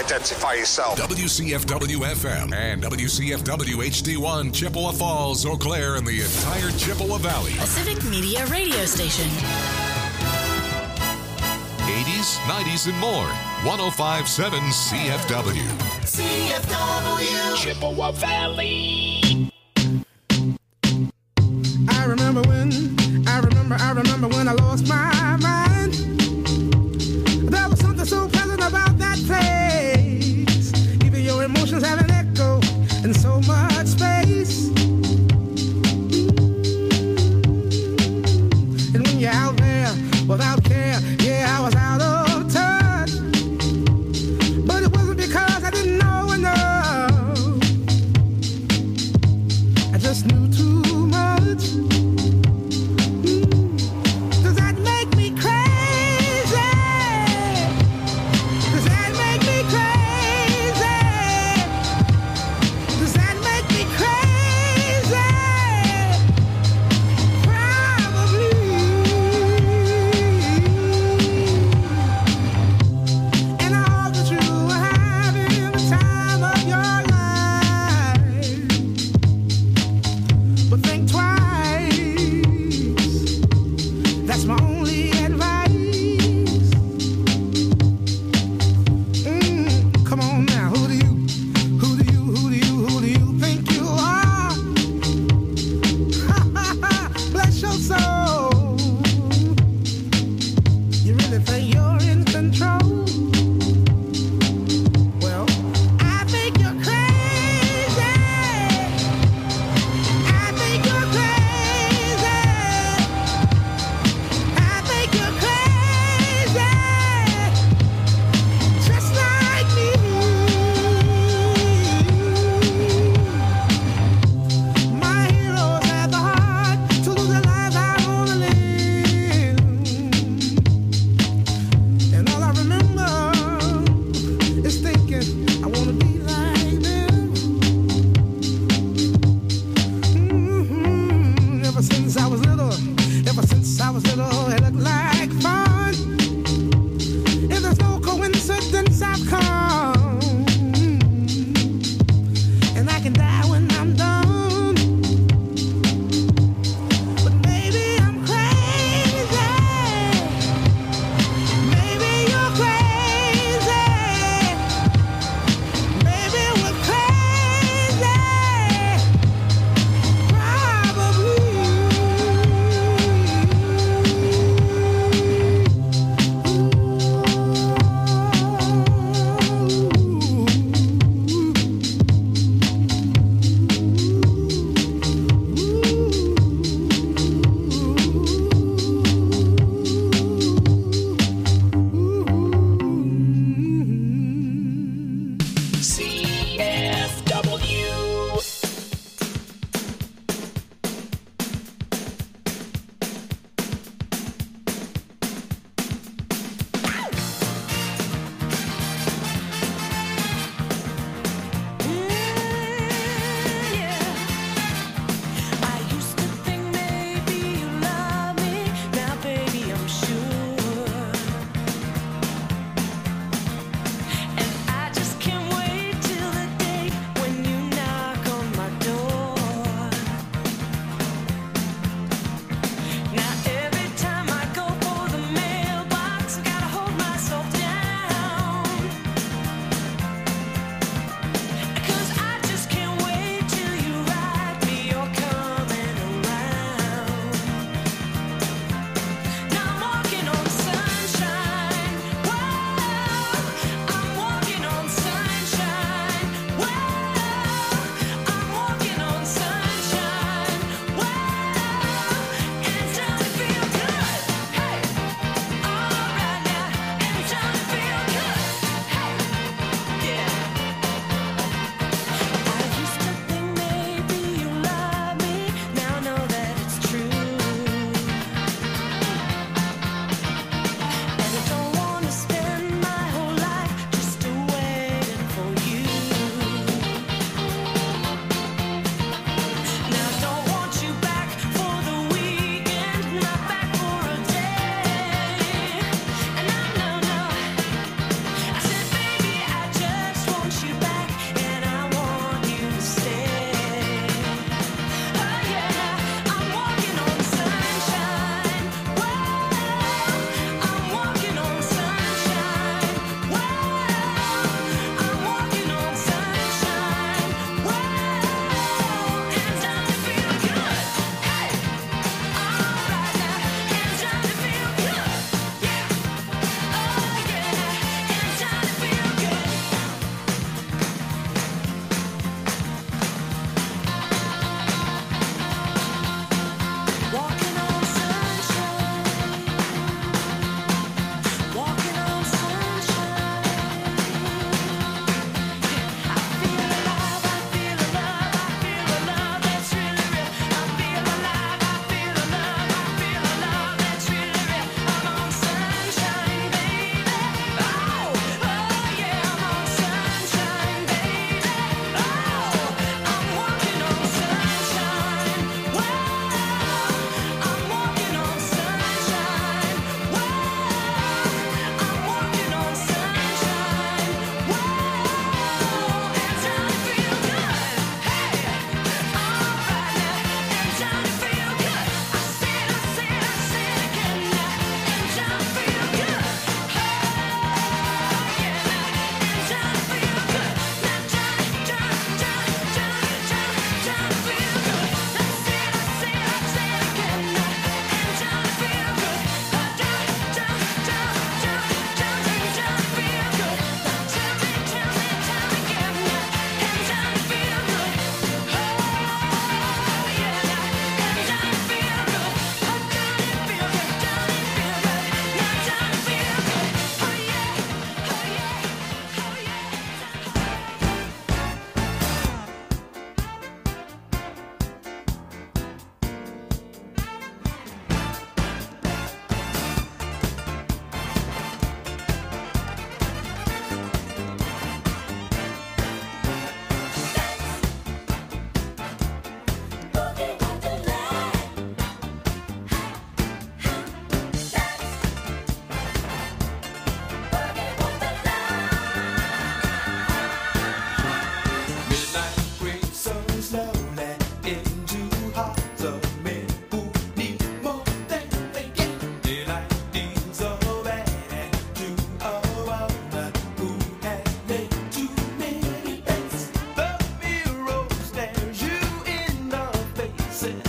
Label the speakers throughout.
Speaker 1: identify yourself.
Speaker 2: WCFW-FM and WCFW-HD1, Chippewa Falls, Eau Claire, and the entire Chippewa Valley.
Speaker 3: A Civic Media radio station.
Speaker 2: 80s, 90s, and more. 105.7 CFW.
Speaker 4: CFW. Chippewa Valley.
Speaker 5: I remember when I lost my mind. There was something so pleasant about that place. Even your emotions have an echo in so much space. And when you're out there without care, yeah, I was out of touch. But it wasn't because I didn't know enough.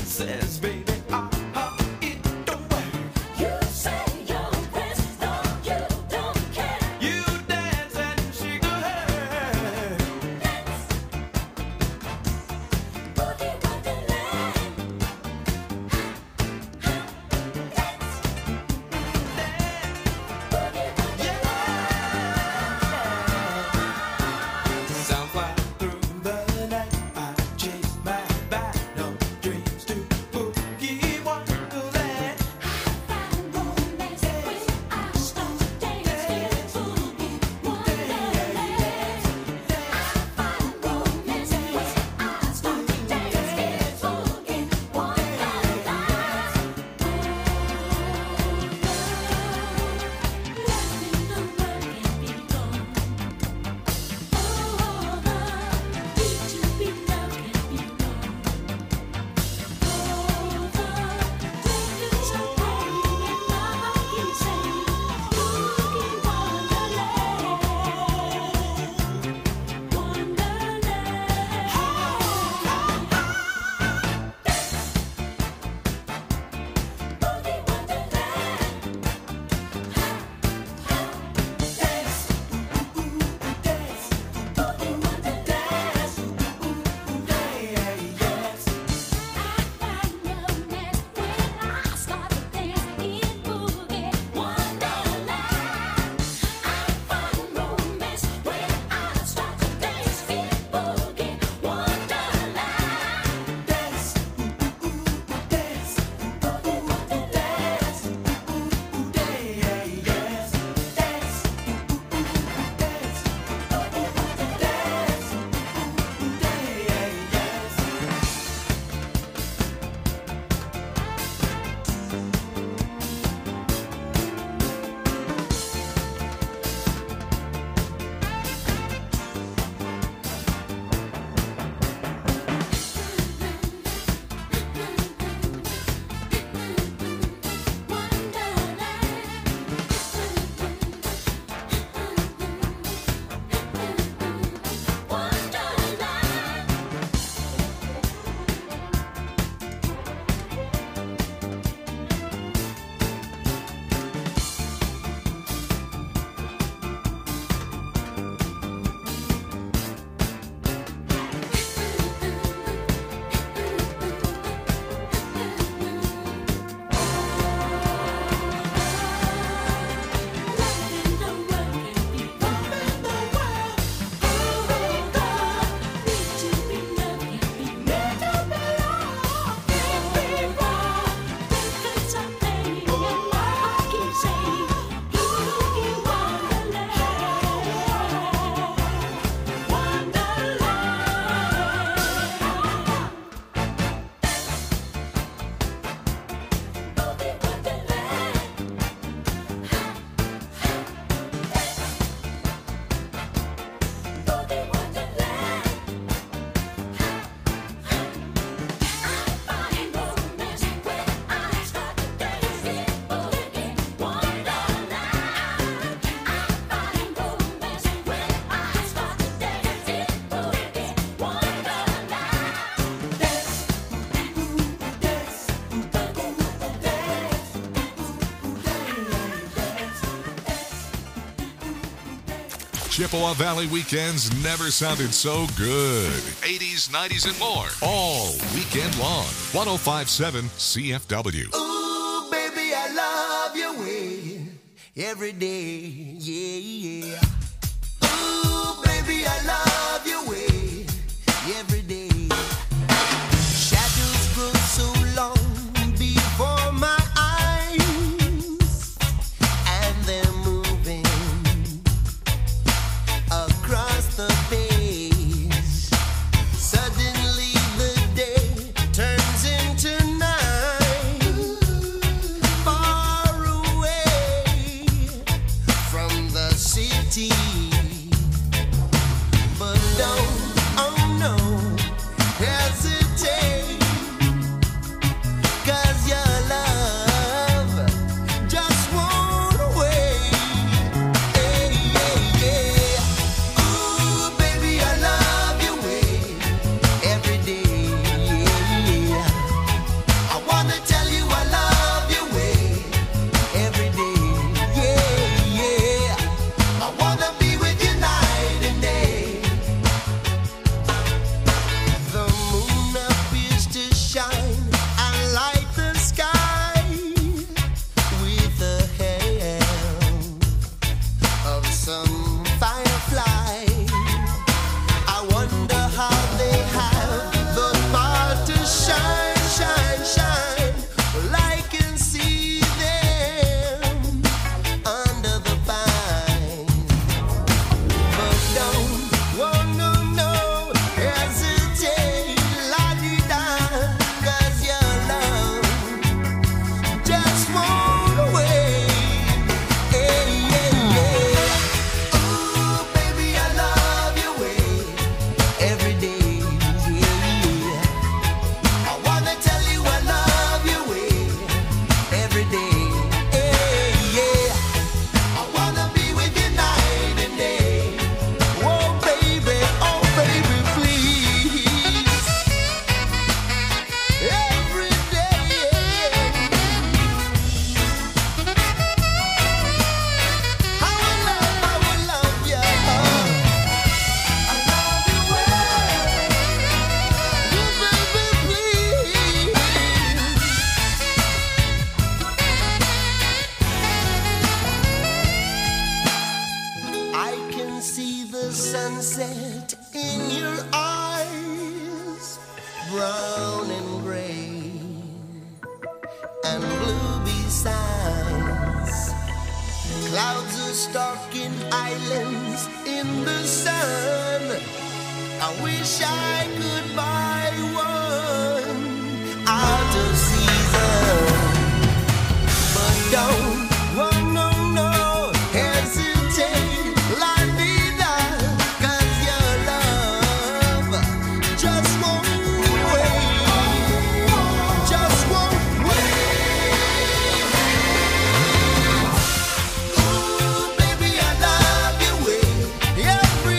Speaker 1: says, baby, it don't work.
Speaker 4: You say your prayers, though you don't care.
Speaker 1: You dance and shake your head.
Speaker 4: Boogie Wonderland.
Speaker 1: Sound fly through the night. I chase my back, no dreams to Boogie Wonderland.
Speaker 4: Find romance when I start to dance in Boogie Wonderland. Find romance when I start to dance in Boogie Wonderland.
Speaker 2: Chippewa Valley weekends never sounded so good. 80s, 90s, and more. All weekend long. 105.7 CFW.
Speaker 6: Ooh, baby, I love your way every day. Yeah, yeah. Ooh, baby, I love your way every day. Shadows grow so long before my eyes, and they're moving across the page. Suddenly the day turns into night, far away from the city. But and blue besides. Clouds are stalking islands in the sun. I wish I could buy one out of season. But don't, oh no, no, hesitate, la vida, 'cause your love just won't wait, just won't wait. Ooh, baby, I love your way every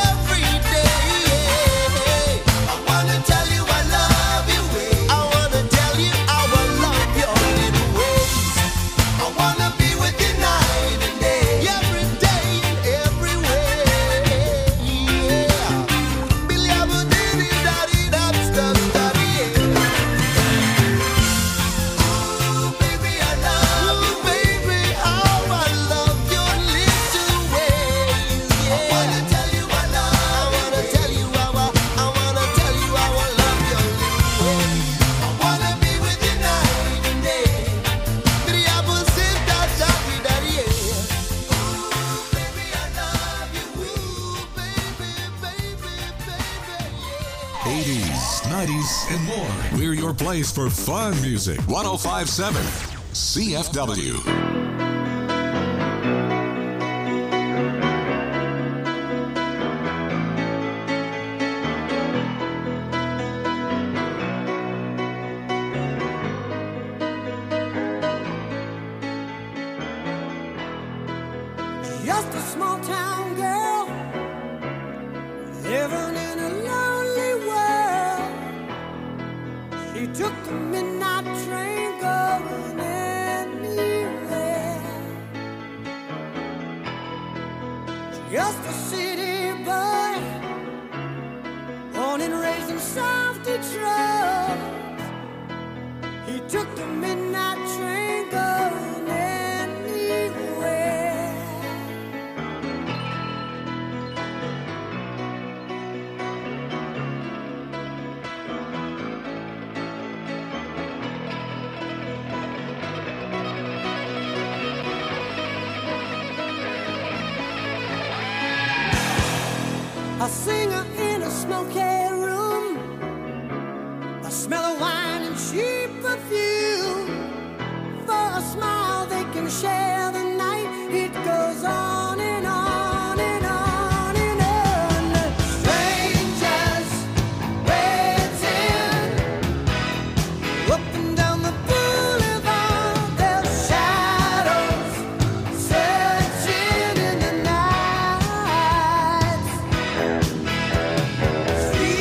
Speaker 6: day. I wanna tell you I love your way. I wanna tell you how I love your little ways. I wanna be with you night and day, every day and every way. Yeah. Billy Abba diddy daddy dab stub daddy. Ooh, baby, I love you, baby. How I love your little ways. Yeah. I wanna tell you I love. I wanna tell you how I wanna tell you how I love your little ways. I wanna be with you night and day. Billy Abba said that daddy daddy. Ooh, baby, I love you. Ooh, baby, baby, baby.
Speaker 2: 80s, 90s, and more. We're your place for fun music. 1057 CFW.
Speaker 5: Just a small town girl living in a lonely world. She took the midnight train going anywhere. Just a city boy, born and raised in South Detroit. He took the midnight train going anywhere. A singer in a smoky room, the smell of wine and cheap perfume. For a smile they can share the night. It goes on and on and on and on. Strangers waiting up and down the boulevard. Their shadows searching in the night.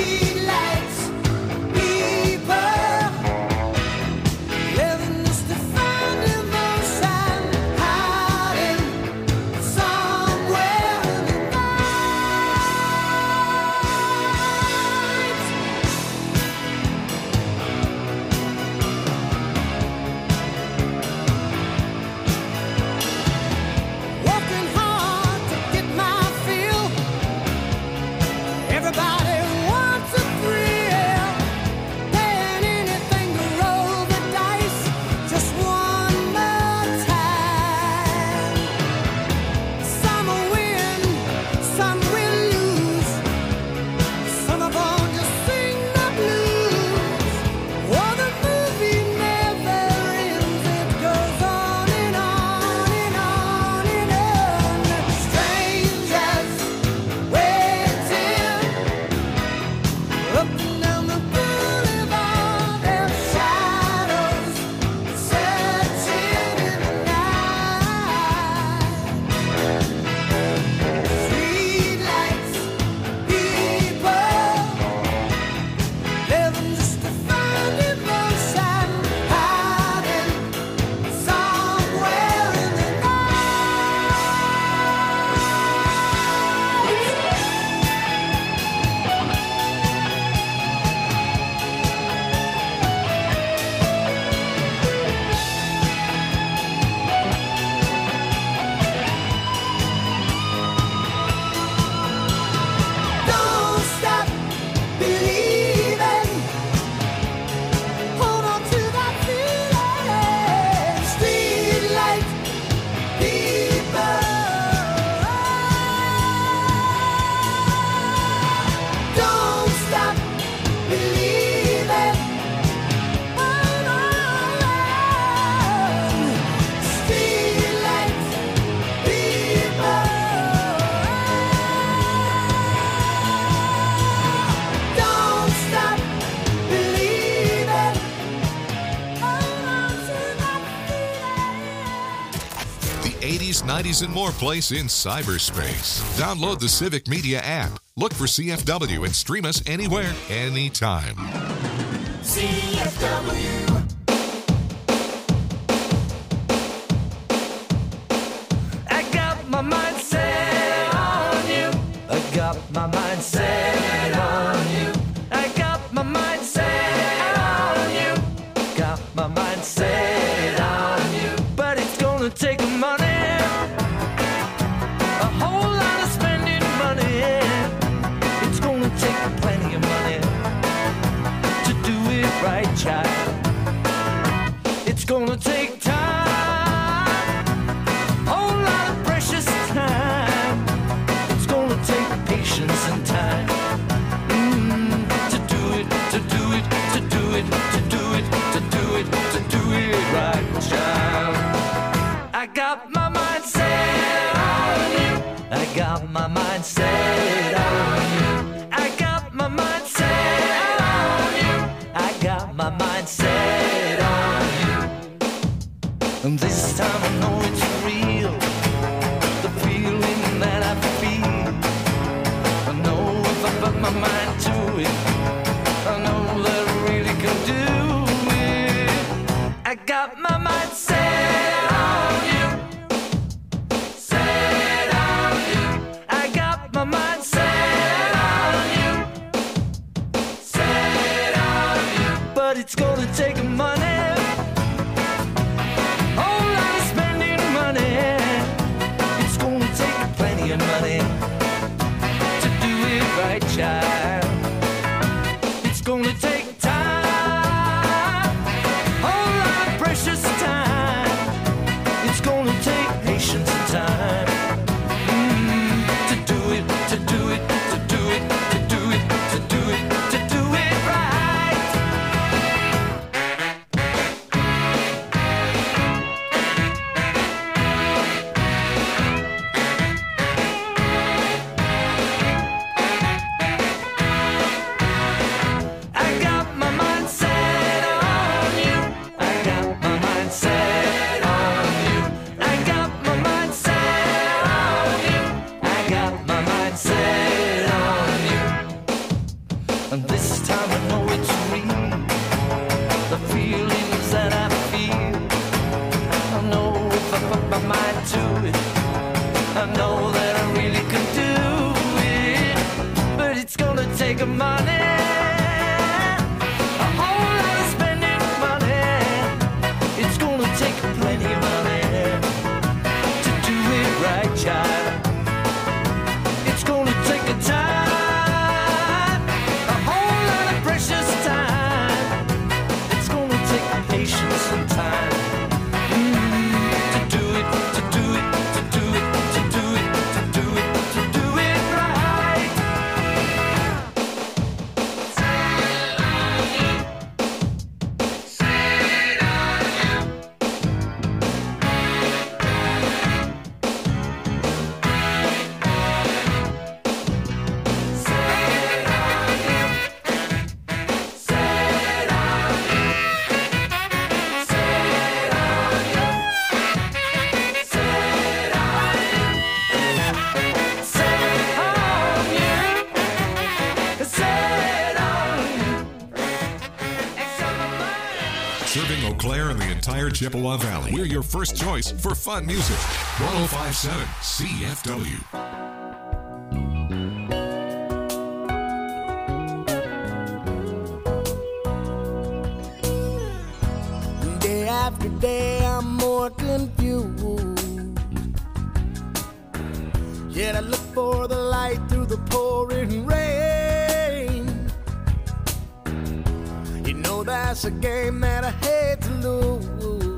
Speaker 2: 80s, 90s, and more place in cyberspace. Download the Civic Media app. Look for CFW and stream us anywhere, anytime.
Speaker 1: CFW.
Speaker 7: I got my mind set on you. I got my mind set on you. I got my mind set on you. Got my mind set on you. But it's gonna take money, a whole lot of spending money. It's gonna take plenty of money to do it right, child. It's gonna take time, whole lot of precious time. It's gonna take patience and time to do it, to do it, to do it, to do it, to do it, to do it right, child. I got my mind set on you. I got my mind set on you. I got my mind set on you. I got my mind set on you. And this time I know it's real, the feeling that I feel. I know if I put my mind to it, I know that I really can do it. I got my mind set on you. Set on you. I got my mind set on you. Set on you. But it's gonna take money, whole lot of spending money. It's gonna take plenty of money to do it right, child. It's gonna take time, whole lot of precious time. It's gonna take patience and time to do it, to do it, to do it, to do it, to do it, to do it right. I got my mind set on you. I got my mind set on you. I got my mind set on you. I got my mind set on you. And this time I know it's real, the feelings that I feel. I know if I put my mind to it, I know that I really can do it. But it's gonna take money, a whole lot of spending money. It's gonna take plenty of money to do it right, child. It's gonna take a time, a whole lot of precious time. It's gonna take patience and time to do it, to do it, to do it, to do it, to do it, to do it right.
Speaker 2: Serving Eau Claire and the entire Chippewa Valley. We're your first choice for fun music. 1057 CFW.
Speaker 5: Day after day, I'm more confused. Yet I look for the light through the pouring rain. You know that's a game that I hate to lose,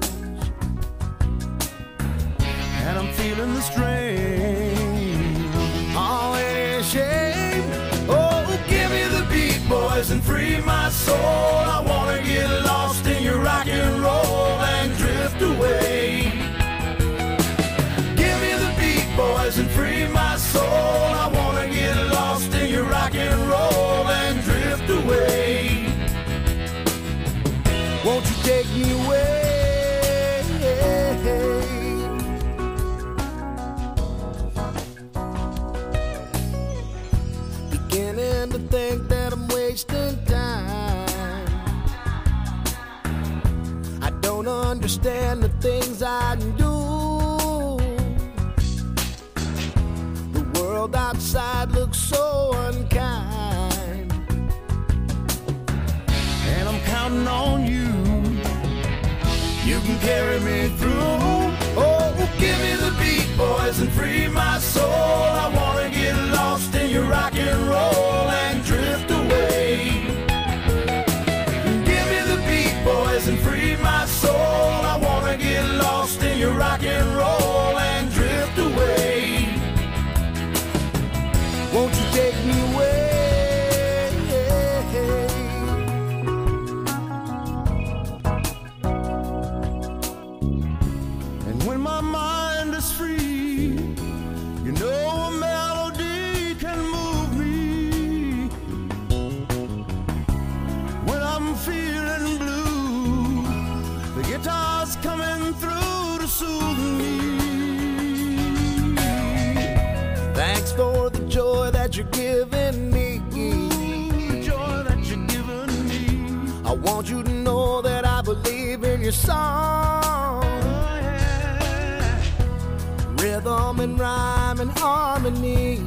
Speaker 5: and I'm feeling the strain. Oh, it is a shame. Oh, give me the beat, boys, and free my soul. I wanna get lost in your rock and roll and drift away. Give me the beat, boys, and free my soul. I wanna get lost in your rock and roll and drift away. Won't you take me away? don't understand the things I do. The world outside looks so unkind, and I'm counting on you. You can carry me through. Oh, give me the beat, boys, and free my soul. I wanna get lost in your rock and roll and drift away. Give me the beat, boys, and free my soul. I wanna get lost in your rock and roll and drift away. Won't you take me away? And when my mind is free, you know a melody can move me. When I'm feeling blue, the guitar's coming through to soothe me. Thanks for the joy that you're giving me. The joy that you're giving me. I want you to know that I believe in your song. Rhythm and rhyme and harmony.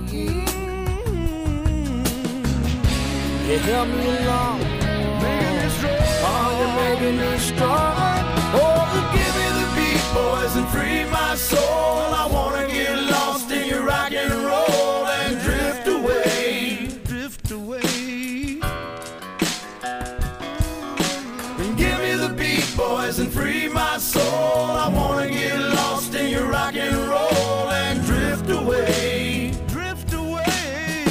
Speaker 5: You help me along, making me strong. Oh, you're making me strong. Oh, give me the beat, boys, and free my soul. I wanna get lost in your rock and roll and drift away. Drift away. And give me the beat, boys, and free my soul. I wanna get lost in your rock and roll and drift away. Drift away.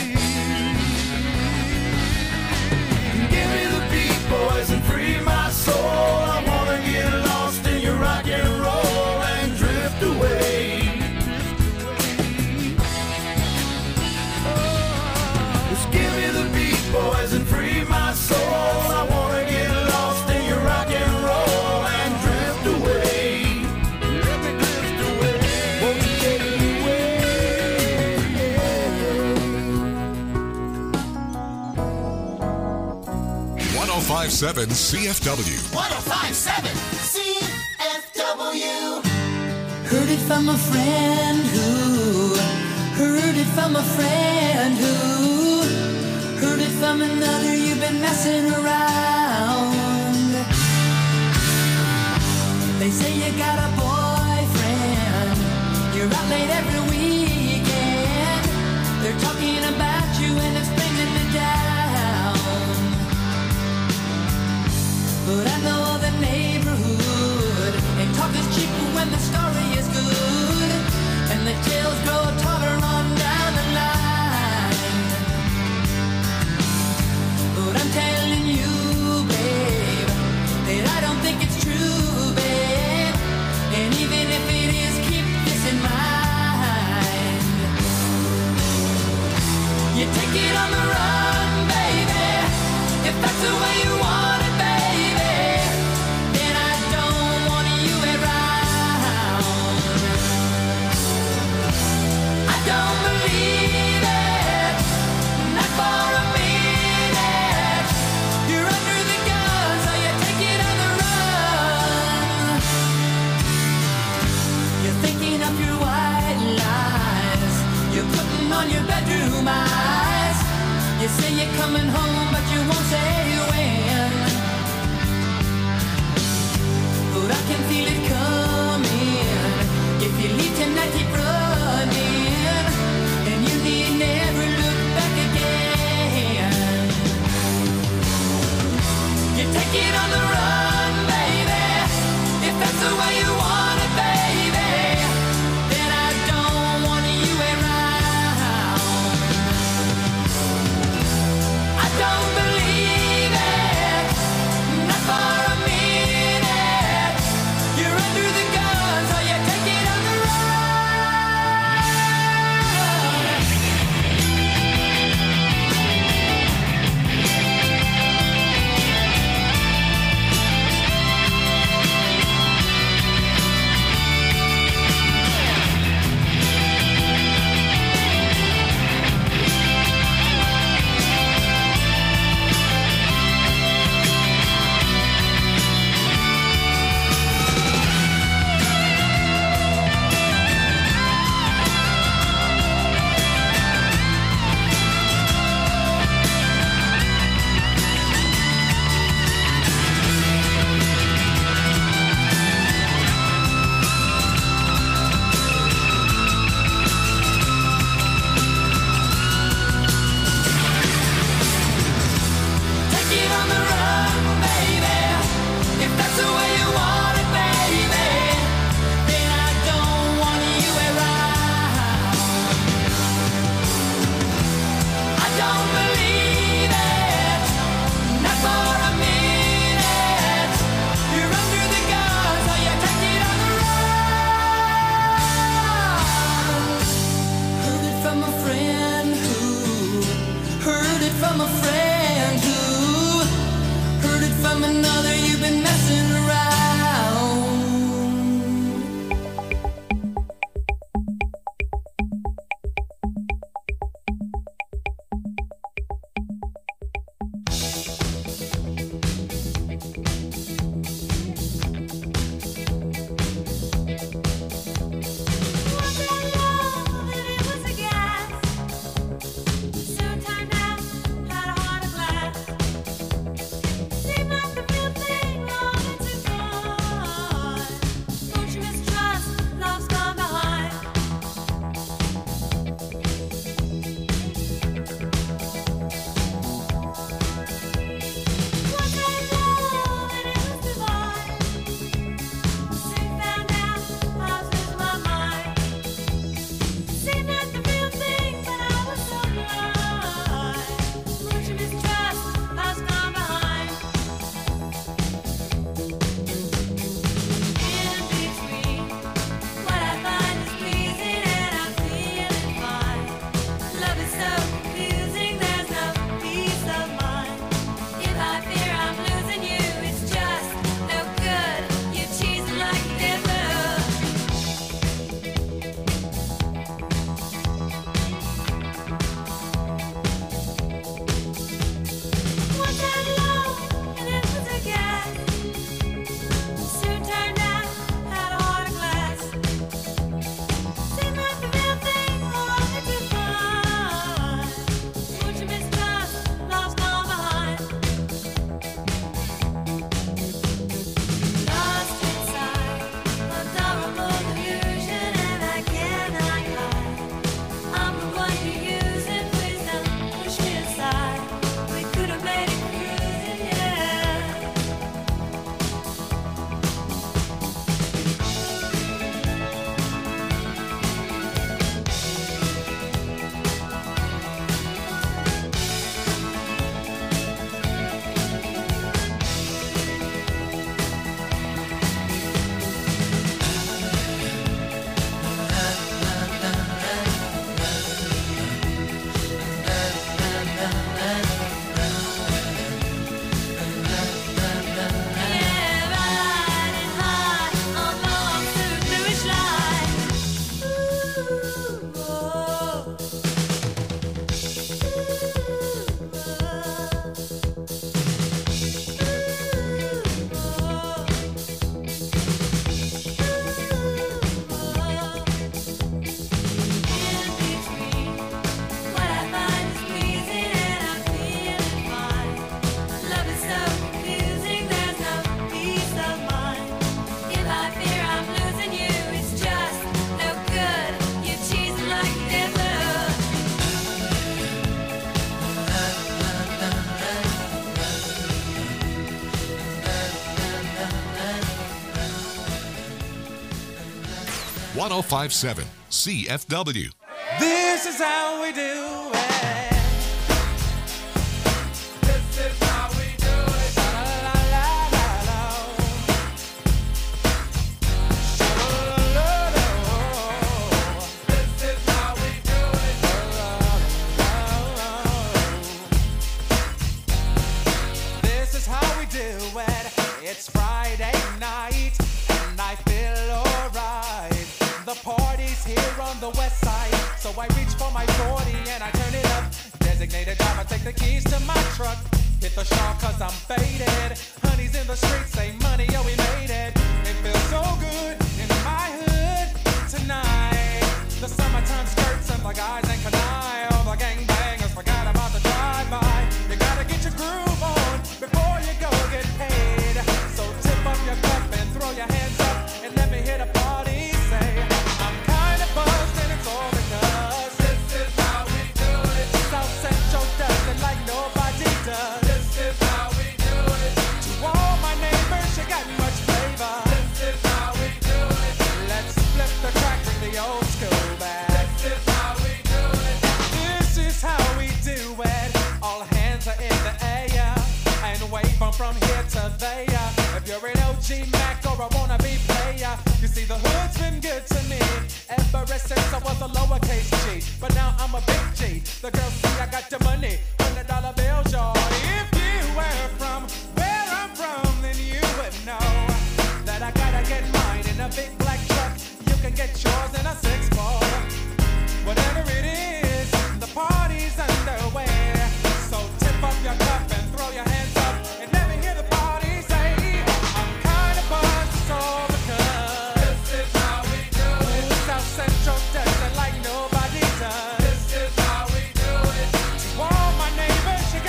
Speaker 5: Give me the beat, boys, and free my soul. I wanna get lost in your rock and roll and drift away. Just give me the beat, boys, and free my soul. I wanna get lost in your rock and roll and drift away. Let me drift away. Won't you take me away?
Speaker 2: 1057 CFW.
Speaker 6: 1057 CFW.
Speaker 3: Heard it from a friend who heard it from a friend who heard it from another. You've been messing around. They say you got a boyfriend. You're out late every weekend. They're talking about you and it's bringing me down. But I know the neighborhood, and talk is cheap when the story is good, and the tales grow taller on down the line. But I'm telling you, babe, that I don't think it's true, babe. And even if it is, keep this in mind. You take it on the run, baby, if that's the way you want it, baby.
Speaker 2: 1057 CFW.
Speaker 1: This is how we do it. This is how we do it. Sha-la-la-la-la-la. Sha-la-la-la-la. This is how we do it. This is how we do it. It's Friday night and I feel alright. The party's here on the west side, so I reach for my 40 and I turn it up. Designated driver, take the keys to my truck. Hit the shop cause I'm faded. Honey's in the streets, say money, yo, we made it. It feels so good in my hood tonight. The summertime skirts and the guys ain't canine. All the gangbangers forgot about the drive-by. You gotta get your groove on before you go get paid. So tip up your cup and throw your hands up and let me hit a party. Say, I'm kinda buzzed and it's all because this is how we do it. South Central does it like nobody does. This is how we do it. To all my neighbors, you got much flavor. This is how we do it. Let's flip the track, bring the old school back. This is how we do it. This is how we do it. All hands are in the air and wave from here to there. If you're an OG Mac or a wannabe player, you see the hood's been good to me ever since I was a lowercase G. But now I'm a big G. The girls see I got the money, $100 bills, y'all. If you were from where I'm from, then you would know that I gotta get mine in a big black truck. You can get yours in a 6-4. Whatever it is, the party's underway. So tip up your cup and throw your hands up and let me hear the party say, I'm kinda buzzed, it's all because this is how we do it. South Central does it like nobody does. This is how we do it. To all my neighbors, you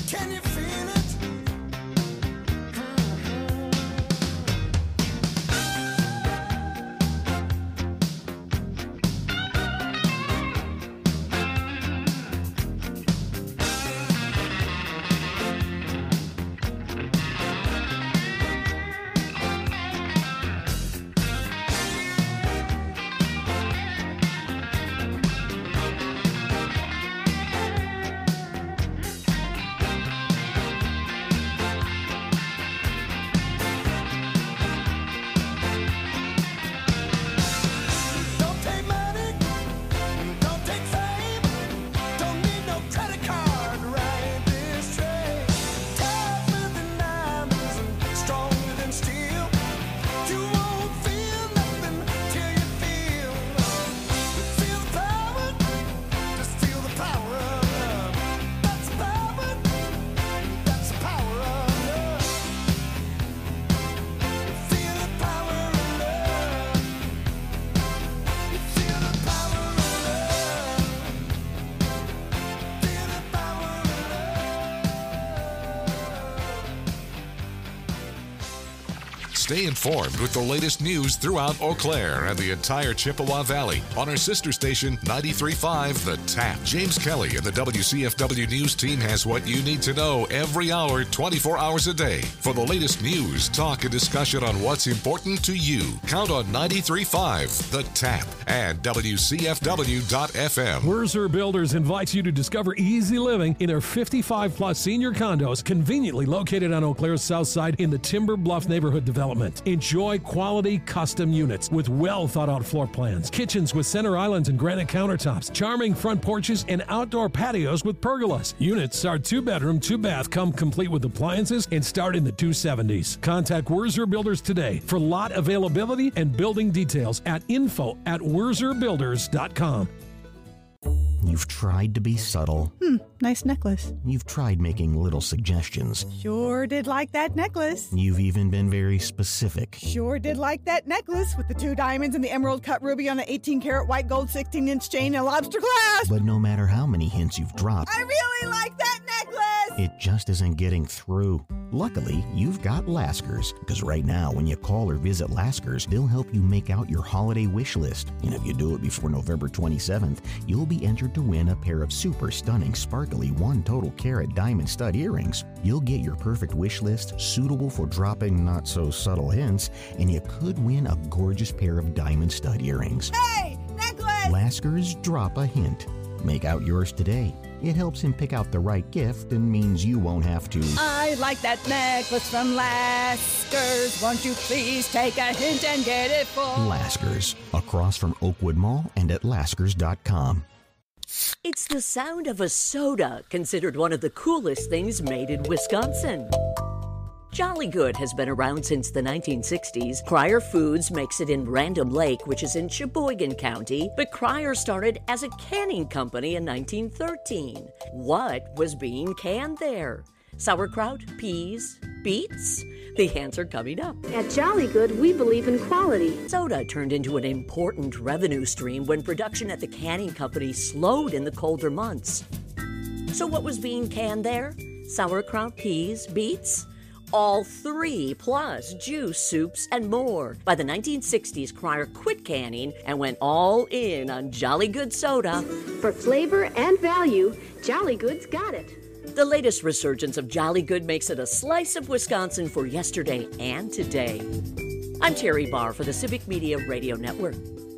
Speaker 6: Can you feel it? Don't take money, don't take fame, don't need no credit card, ride this train. Tougher than diamonds and stronger than steel. You won't feel nothing till you feel the power, just feel the power of love. That's the power, that's the power of love. Feel the power of love. Feel the power of love. Feel the power of love.
Speaker 2: Stay informed with the latest news throughout Eau Claire and the entire Chippewa Valley on our sister station 93.5 The Tap. James Kelly and the WCFW News team has what you need to know every hour, 24 hours a day. For the latest news, talk, and discussion on what's important to you, count on 93.5 The Tap and WCFW.FM.
Speaker 8: Werzer Builders invites you to discover easy living in their 55-plus senior condos conveniently located on Eau Claire's south side in the Timber Bluff neighborhood development. Enjoy quality custom units with well-thought-out floor plans, kitchens with center islands and granite countertops, charming front porches, and outdoor patios with pergolas. Units are 2-bedroom, 2-bath, come complete with appliances and start in the 270s. Contact Werzer Builders today for lot availability and building details at info@werzerbuilders.com.
Speaker 9: You've tried to be subtle.
Speaker 10: Nice necklace.
Speaker 9: You've tried making little suggestions.
Speaker 10: Sure did like that necklace.
Speaker 9: You've even been very specific.
Speaker 10: Sure did like that necklace with the 2 diamonds and the emerald cut ruby on an 18-karat white gold 16-inch chain and a lobster clasp.
Speaker 9: But no matter how many hints you've dropped,
Speaker 10: I really like that necklace.
Speaker 9: it just isn't getting through. Luckily, you've got Laskers, because right now, when you call or visit Laskers, they'll help you make out your holiday wish list. And if you do it before November 27th, you'll be entered to win a pair of super stunning, sparkly 1 total carat diamond stud earrings. You'll get your perfect wish list, suitable for dropping not so subtle hints, and you could win a gorgeous pair of diamond stud earrings.
Speaker 10: Hey, necklace!
Speaker 9: Laskers Drop a Hint. Make out yours today. It helps him pick out the right gift and means you won't have to.
Speaker 10: I like that necklace from Laskers. Won't you please take a hint and get it for
Speaker 9: Laskers, across from Oakwood Mall and at laskers.com.
Speaker 11: It's the sound of a soda, considered one of the coolest things made in Wisconsin. Jolly Good has been around since the 1960s. Cryer Foods makes it in Random Lake, which is in Sheboygan County, but Cryer started as a canning company in 1913. What was being canned there? Sauerkraut, peas, beets? The answer coming up.
Speaker 12: At Jolly Good, we believe in quality.
Speaker 11: Soda turned into an important revenue stream when production at the canning company slowed in the colder months. So what was being canned there? Sauerkraut, peas, beets? All 3, plus juice, soups, and more. By the 1960s, Cryer quit canning and went all in on Jolly Good soda.
Speaker 12: For flavor and value, Jolly Good's got it.
Speaker 11: The latest resurgence of Jolly Good makes it a slice of Wisconsin for yesterday and today. I'm Terry Barr for the Civic Media Radio Network.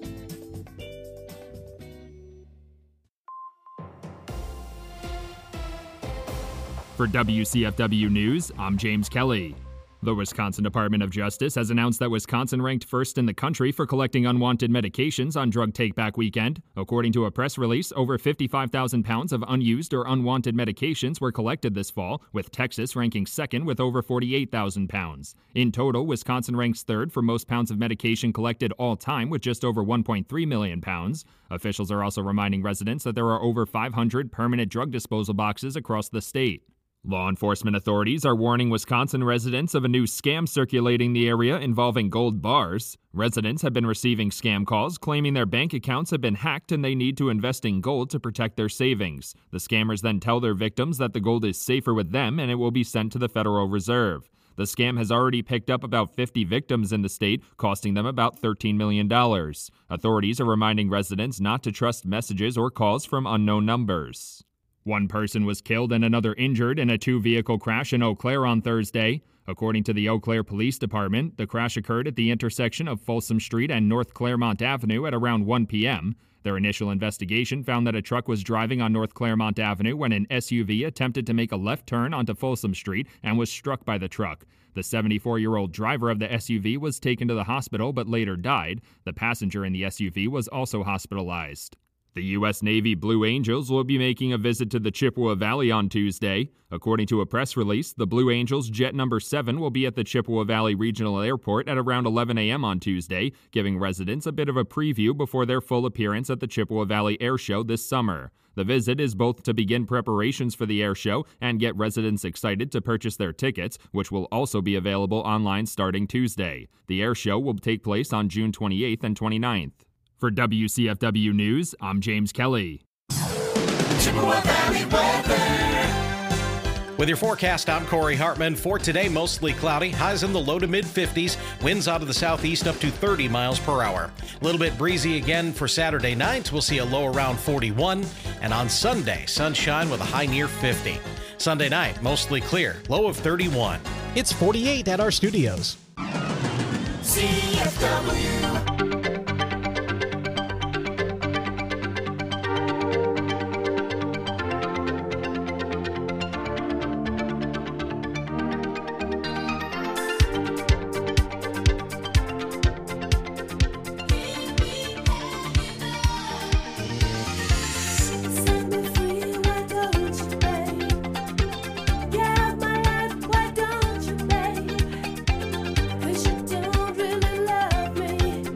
Speaker 13: For WCFW News, I'm James Kelly. The Wisconsin Department of Justice has announced that Wisconsin ranked first in the country for collecting unwanted medications on Drug Take-Back Weekend. According to a press release, over 55,000 pounds of unused or unwanted medications were collected this fall, with Texas ranking second with over 48,000 pounds. In total, Wisconsin ranks third for most pounds of medication collected all time, with just over 1.3 million pounds. Officials are also reminding residents that there are over 500 permanent drug disposal boxes across the state. Law enforcement authorities are warning Wisconsin residents of a new scam circulating in the area involving gold bars. Residents have been receiving scam calls claiming their bank accounts have been hacked and they need to invest in gold to protect their savings. The scammers then tell their victims that the gold is safer with them and it will be sent to the Federal Reserve. The scam has already picked up about 50 victims in the state, costing them about $13 million. Authorities are reminding residents not to trust messages or calls from unknown numbers. One person was killed and another injured in a two-vehicle crash in Eau Claire on Thursday. According to the Eau Claire Police Department, the crash occurred at the intersection of Folsom Street and North Claremont Avenue at around 1 p.m. Their initial investigation found that a truck was driving on North Claremont Avenue when an SUV attempted to make a left turn onto Folsom Street and was struck by the truck. The 74-year-old driver of the SUV was taken to the hospital but later died. The passenger in the SUV was also hospitalized. The U.S. Navy Blue Angels will be making a visit to the Chippewa Valley on Tuesday. According to a press release, the Blue Angels Jet No. 7 will be at the Chippewa Valley Regional Airport at around 11 a.m. on Tuesday, giving residents a bit of a preview before their full appearance at the Chippewa Valley Air Show this summer. The visit is both to begin preparations for the air show and get residents excited to purchase their tickets, which will also be available online starting Tuesday. The air show will take place on June 28th and 29th. For WCFW News, I'm James Kelly.
Speaker 14: Chippewa Valley weather. With your forecast, I'm Corey Hartman. For today, mostly cloudy, highs in the low to mid-50s, winds out of the southeast up to 30 miles per hour. A little bit breezy again for Saturday night. We'll see a low around 41. And on Sunday, sunshine with a high near 50. Sunday night, mostly clear, low of 31.
Speaker 15: It's 48 at our studios.
Speaker 14: CFW.
Speaker 4: Don't really love me.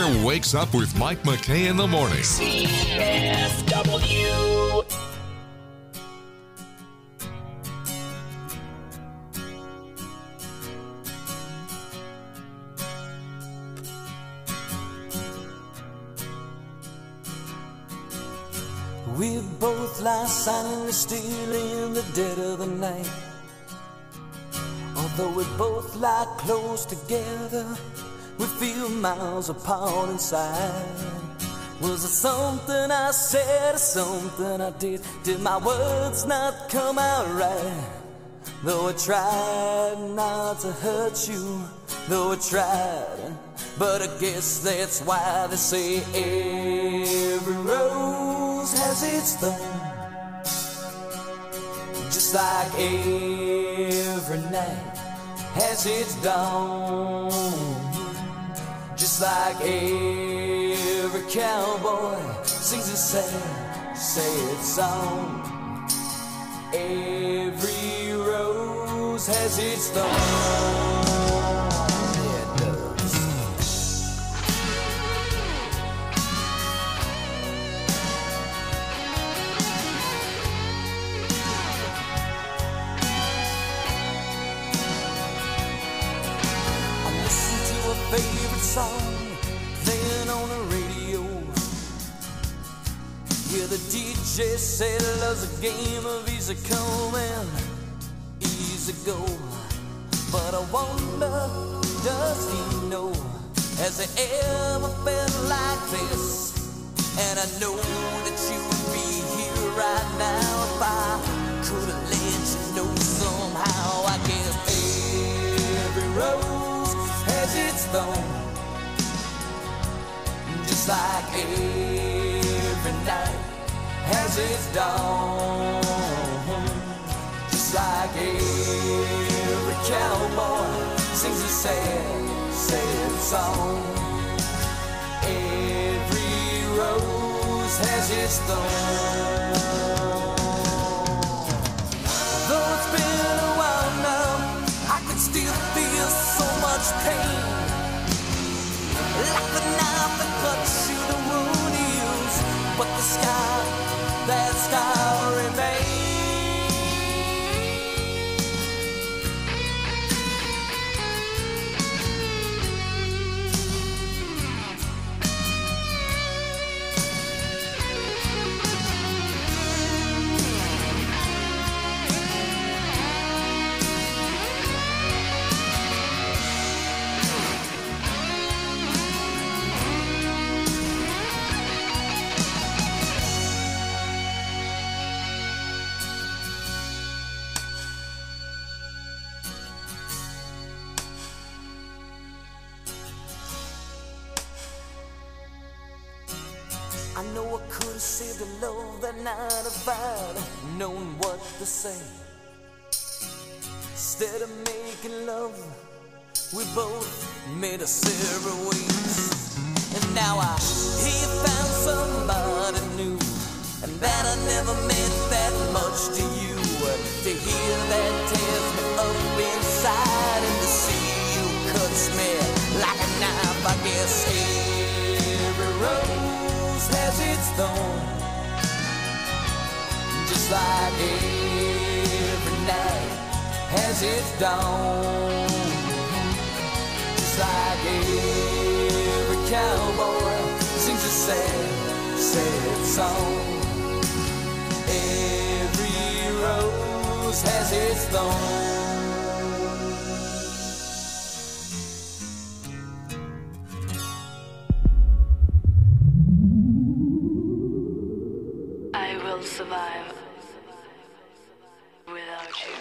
Speaker 2: wakes up with Mike McKay in the morning.
Speaker 16: CFW.
Speaker 17: We both lie silently still in the dead of the night. Although we both lie close together, we feel miles apart inside. Was it something I said or something I did? Did my words not come out right? Though I tried not to hurt you, though I tried, but I guess that's why they say every rose has its thorn. Just like every night has its dawn. Just like every cowboy sings a sad, sad song. Every rose has its thorn. Yeah, it does. I listen to a favorite song playing on the radio. Yeah, the DJ said love's a game of easy come and easy go. But I wonder, does he know? Has he ever felt like this? And I know that you would be here right now if I could have let you know somehow. I guess every rose has its thorn. Just like every night has its dawn. Just like every cowboy sings a sad, sad song. Every rose has its thorn. Though it's been a while now, I can still feel so much pain. Like the knife that cuts you, the wound heals, but the scar, that scar remains. I know I could have saved a love that night if I'd known what to say. Instead of making love, we both made us separate ways. And now I hear you found somebody new, and that I never meant that much to you. To hear that tears me up inside, and to see you cuts me like a knife. I guess every rose has its thorn. Just like every night has its dawn. Just like every cowboy sings a sad, sad song. Every rose has its thorn.
Speaker 18: I will survive without you.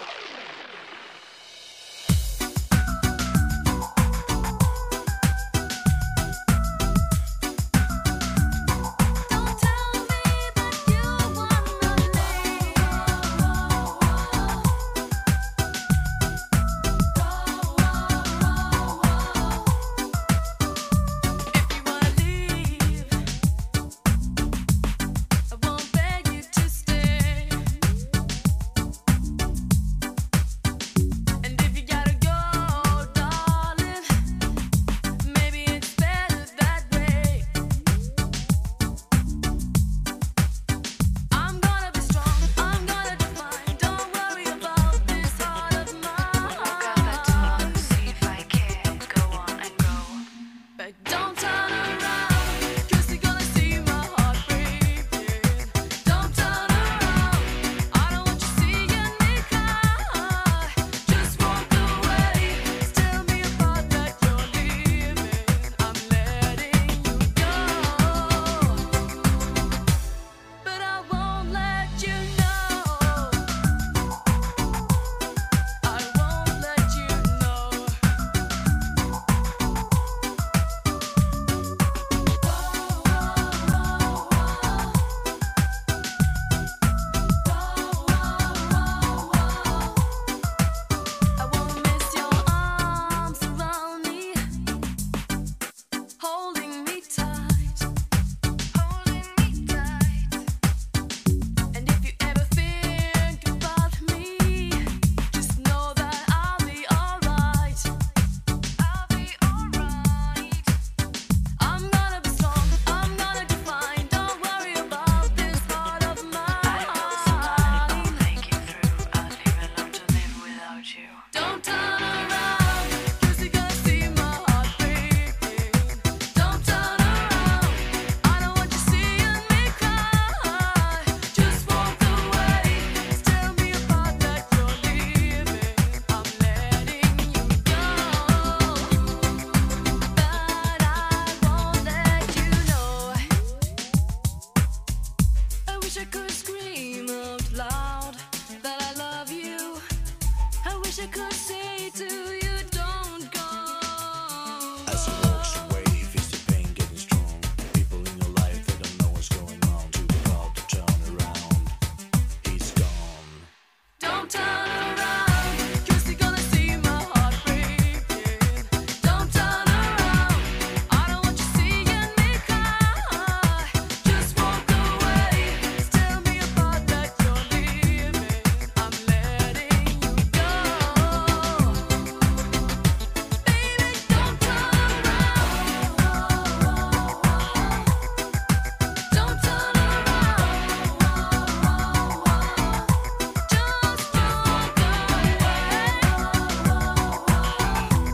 Speaker 4: wish I could